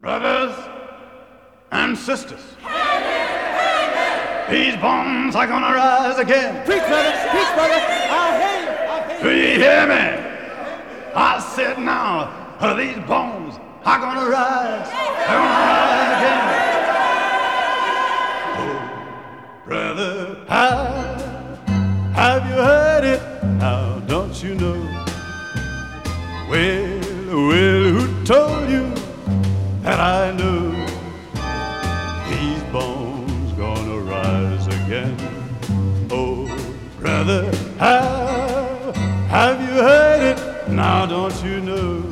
Brothers and sisters, these bones are gonna rise again. Preach, brother, I hear you, Do you hear me? I said now, these bones are gonna rise. They're gonna rise again. Oh, brother, have you heard it? Now, don't you know? Well, who told you that I know these bones gonna rise again? Oh, brother, have you heard it? Now, don't you know?